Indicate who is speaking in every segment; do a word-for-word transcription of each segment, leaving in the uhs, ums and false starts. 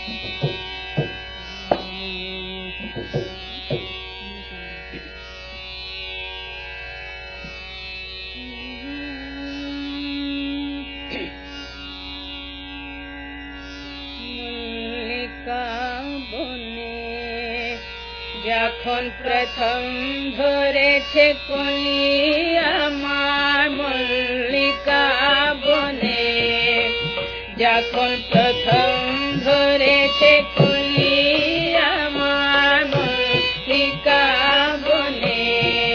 Speaker 1: যখন প্রথম ধরেছে কলি আমার মল্লিকা বনে, যখন প্রথম ধরেছে কলি আমার মল্লিকা বনে,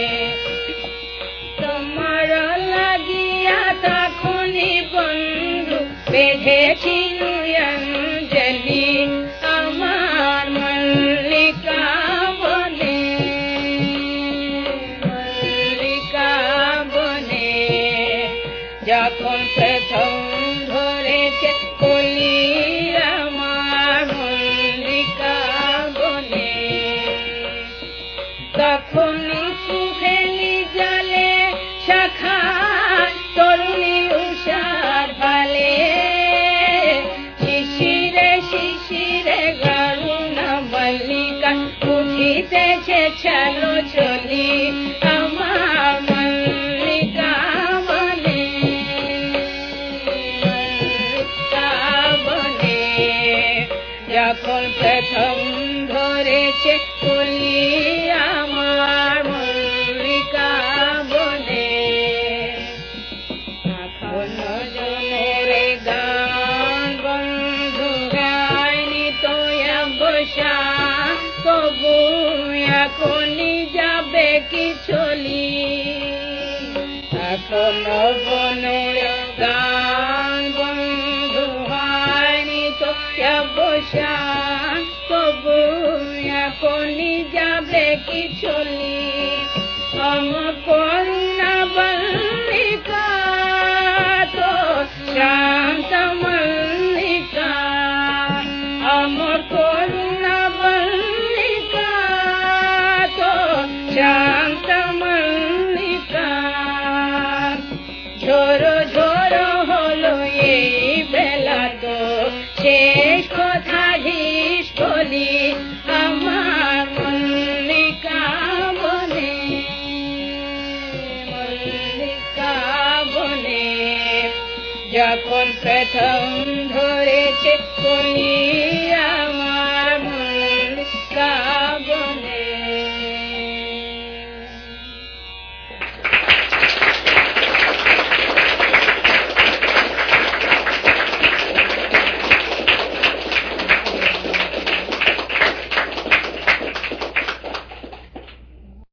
Speaker 1: তোমার লাগিয়া তখনই বন্ধু বেঁধেছি অঞ্জলি আমার মল্লিকা বনে, মল্লিকা বনে। যখন প্রথম ধরেছে কলি আমার মল্লিকা বনে, তখন সুখেলি জলে শাখা তরুণী উষার ভালে, শিশিরে শিশিরে গারুণা মল্লিকা উঠিতেছে চলো চলি আমার মল্লিকা বনে, মল্লিকা বনে। যখন প্রথম ধরেছে কলি আমার মল্লিকা বনে, এখন জনের গান বন্ধু গায়নি তো বসা, তবু এখনই যাবে কি চলি, এখন বনের গান বন্ধু হয়নি তো বসা, তবু এখনই যাবে কি চলি, আমার করুণা মল্লিকা তো শান্ত মল্লিকা, আমার করুণা মল্লিকা তো শান্ত মল্লিকা। ঝোরো ঝোরো হলো এই বেলা তো শেষ কথা ঢিস বলি আমার মল্লিকা বনে, মল্লিকা বনে। যখন প্রথম ধরেছে কলি আমার মল্লিকা বনে।